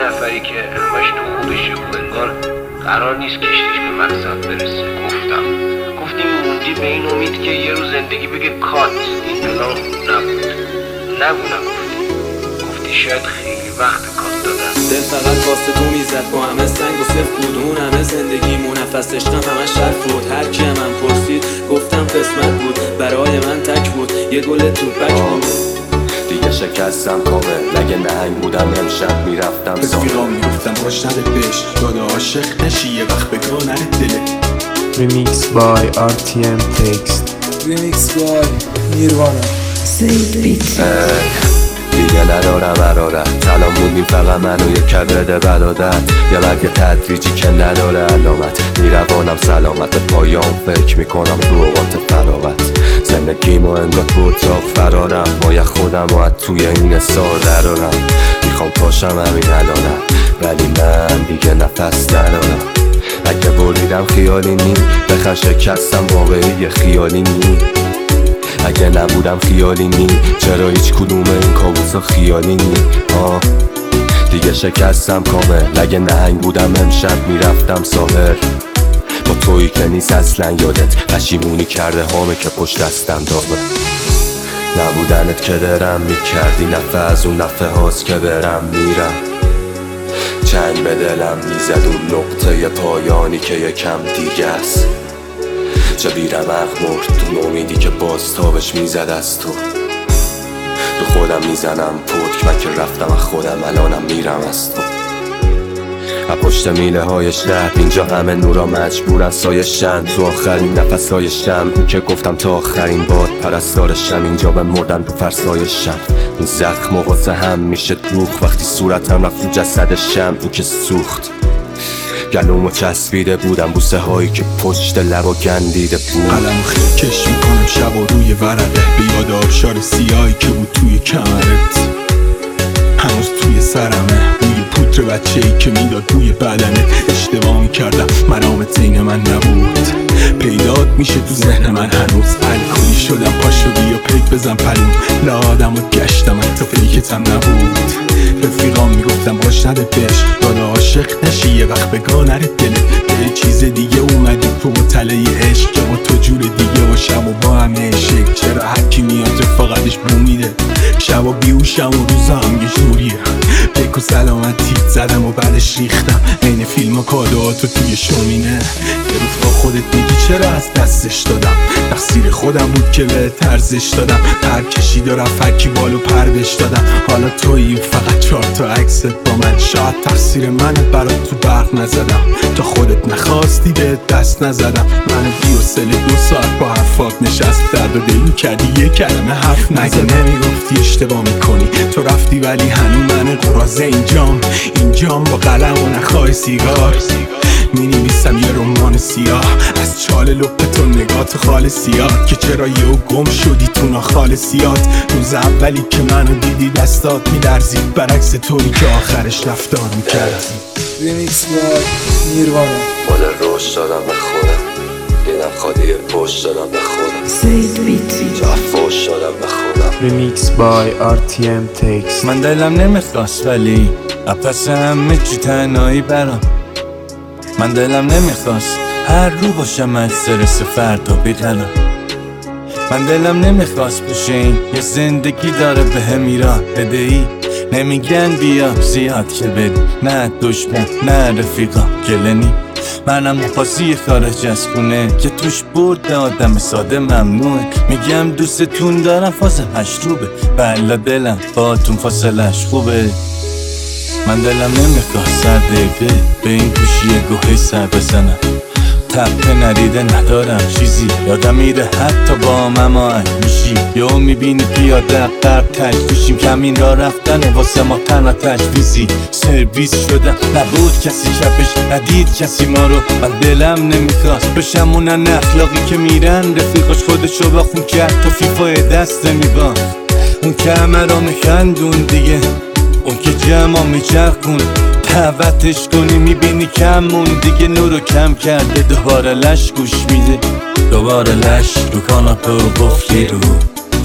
نفری که همش تو خوبشه و انگار قرار نیست کشتیش به مقصد برسه. گفتیم موندی به این امید که یه روز زندگی بگه کات، این پلان نبود. گفتی شاید خیلی وقت کات دادم. دل فقط واسه تو میزد، با همه سنگ و صفت بود، اون همه زندگیمون نفس عشقم همه شرف بود. هر کی من پرسید گفتم قسمت بود، برای من تک بود، یه گل توپک بود. دیگه شکستم کامل، اگه نهنگ بودم امشب میرفتم رفیقام میگفتم باش نده بهش، داده عاشق نشی یه وقت بگاه نره دله. Remix by RTM Text. Remix by Nirvana. دیگه ندارم حرارت، سلام بودیم فقط من و یک کبد برادر. یه برگ تدریجی که نداره علامت، میروانم سلامت پایام، فکر میکنم رو اوقات فراغت. زندگیمو انگار تو اتاق فرارم، باید خودم رو از توی این سار درارم. میخوام پاشم همین الانم، ولی من دیگه نفس ندارم. اگه بریدم خیالی نی، بخن شکستم واقعی خیالی نی. اگه نبودم خیالی نی، چرا هیچ کدوم این کابوسا خیالی نی؟ دیگه شکستم کامل، اگه نهنگ بودم امشب میرفتم ساحل. با تویی که نیست اصلا یادت، پشیمونی کرده هامه که پشت دستم دامه. نبودنت که درم میکردی، نفه از اون نفه هاست که برم میرم. چنگ به دلم میزد اون نقطه پایانی که یکم دیگه است. چه بیرمق مرد تو امیدی که باز تابش میزد از تو. تو خودم میزنم پتک، من که رفتم از خودم الانم میرم از تو. از پشت میله های شهر اینجا همه نورا مجبورن سایشن، تو آخرین نفس های شم. این که گفتم تا آخرین باد پرستارشم، اینجا به مردن تو فرسایشم. این زخم و واسه هم میشه دوخ، وقتی صورتم رفت تو جسدشم. این که سوخت گلومو چسبیده بودم، بوسه هایی که پشت لبا گندیده بود. قلمو خیلی کش میکنم شب و روی ورقه، به یاد آبشار سیاهی که بود توی کمرت. هنوز توی سرمه بوی پودر بچه‌ای که میداد بوی بدنت. اشتباه میکردم مرامت این من نبود، پیدات میشه تو ذهن من هنوز. الکلی شدم پاشو بیا پیک بزن پلون، لادم و گشتم حتی پیکتم نبود. رفیقام میگفتم باش نده بهش، داده عاشق نشی یه وقت بگاه نره دلت. به چیز دیگه اومدی تو مطلعه عشق، که با تو جور دیگه و شب و با همه عشق. چرا هرکی میاد رفاقتش بو میده، شب و بیوشم و روزم یه جوریه. بگو سلامتیت زدم و بعدش ریختم این فیلم و کادوهاتو توی شومینه. یه روز با خودت میگی چرا از دستش دادم، تقصیر خودم بود که به ارزش دادم. پر کشید و رفت هرکی بالو پر بش دادم. حالا تویی فقط 4 تا عکست با من، شاید تقصیر منت برات تو برق نزدم. تا خودت نخواستی به دست نزدم. من بی‌حوصله 2 ساعت با حرفات نشست، درد و دل کردی یه کلمه حرف نزدم. مگه نمیگفتی اشتباه میکنی؟ تو رفتی ولی هنو من قرازه اینجام با قلم و نخواه سیگار. مینویسم یه رمان سیاه از چال لپتون نگات خالصیات، که چرا یهو گم شدی تو ناخالصیات. روز اولی که منو دیدی دستات میلرزید، برعکس طوری که آخرش رفتار میکردی. Remix by Nirvana. مادر روش دادم به خودم، دیدم خواهی پشت دادم به خودم، جا فوش دادم به خودم. Remix by RTM Text. من دلم نمیخواست ولی اپس همه چی تنهایی برام. من دلم نمیخواست هر رو باشم از سرس فردا بیقرار. من دلم نمیخواست بشه این یه زندگی داره به هم ایران بدهی. نمیگن بیا زیاد که بدی، نه دشمن نه رفیقا گلنی. منم پاسی خارج از خونه که توش برد آدم ساده ممنوعه. میگم دوستتون دارم فاصله مشروبه، بلا دلم باتون فاصلش خوبه. من دلم نمیخواست سر دقیقه به این گوشی گوهی سر بزنم. تپه نریده ندارم چیزی، یادم میره حتی با مماعن میشی. یهو میبینی پیاده قرب تجویشیم، کمین را رفتن واسه ما تنها تجویزی. سرویس شدم نبود کسی چپش، ندید کسی ما رو. من دلم نمیخواست بشم اونن اخلاقی که میرن رفیقاش خودشو با خون کرد تا فیفای دست میبان. اون که همه را میخندون دیگه، اون که جمع میچرخون دعوتش کنی میبینی کمون دیگه. نورو کم کرده دوباره لش گوش میده، دوباره لش رو کاناپه و قفلی رو.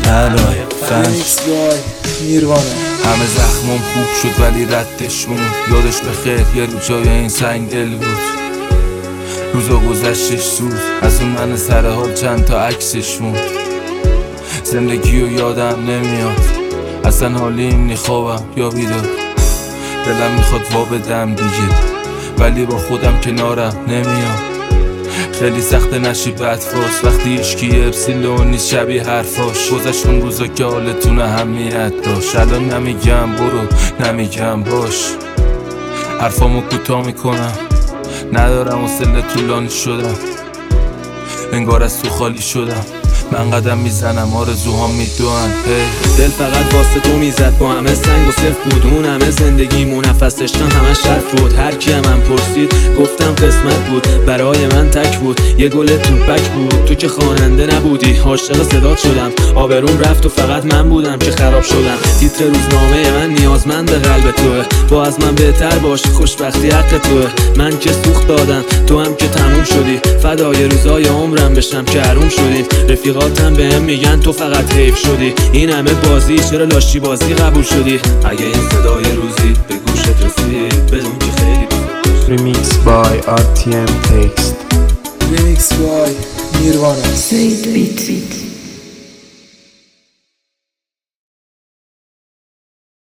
برای فن. ریمیکس بای نیروانا. همه زخمم خوب شد ولی ردشون یادش بخیر یه رو جای این سنگ دل بود. روزا گذشتش زود از اون من سر حال چند تا عکسش موند. زندگی رو یادم نمیاد اصلا حالیم نی خوابم یا بیدار. دلم میخواد وا بدم دیگه ولی با خودم کنارم نمیام. خیلی سخت نشی بدفاس وقتی ایشکی اپسیلون نیست شبیه حرفاش. گذشت اون روزا که حالتون اهمیت داشت. الان نمیگم برو نمیگم باش. حرفامو کوتاه میکنم ندارم حوصله طولانی شدم. انگار از تو خالی شدم. من قدم میزنم آرزوهام میدوان. دل فقط واسه تو میزد با همه سنگ و صفر بود. اون همه زندگیمون نفس داشتم همه شرف بود. هر کی من پرسید گفتم قسمت بود. برای من تک بود یه گل توپک بود. تو که خواننده نبودی عاشق صدات شدم. آبروم رفت و فقط من بودم که خراب شدم. تیتر روزنامه من نیازمند قلب توه. تو از من بهتر باش خوشبختی حق توه. من که سوخت دادم تو هم که تموم شدی. فدای روزای عمرم بشم که حروم شدیم. رفیقاتم بهم میگن تو فقط حیف شدی. این همه بازی چرا لاشی بازی قبول شدی؟ اگه این صدای روزی به گوشت رسید بدون که خیلی Remix by RTM Text. ریمیکس بای نیروانا. Sweet beat.